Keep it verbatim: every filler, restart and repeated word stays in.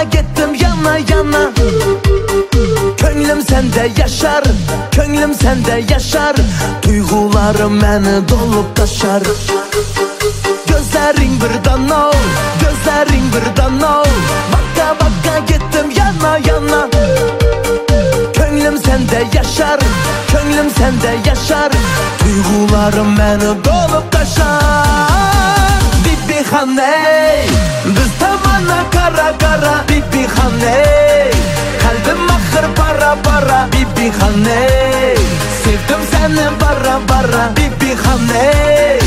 baka gittim yana yana. Könglim sende yaşar, könglim sende yaşar. Duygularım meni dolup taşar. Gözlerin birden ol, gözlerin birden ol. Baka baka gittim yana yana. Könglim sende yaşar, könglim sende yaşar. Duygularım meni dolup taşar. Bibi haney, biz tamana kara kara. Bibi haney, kalbim ahır para para. Bibi haney, sevdim seni bara bara. Bibi haney,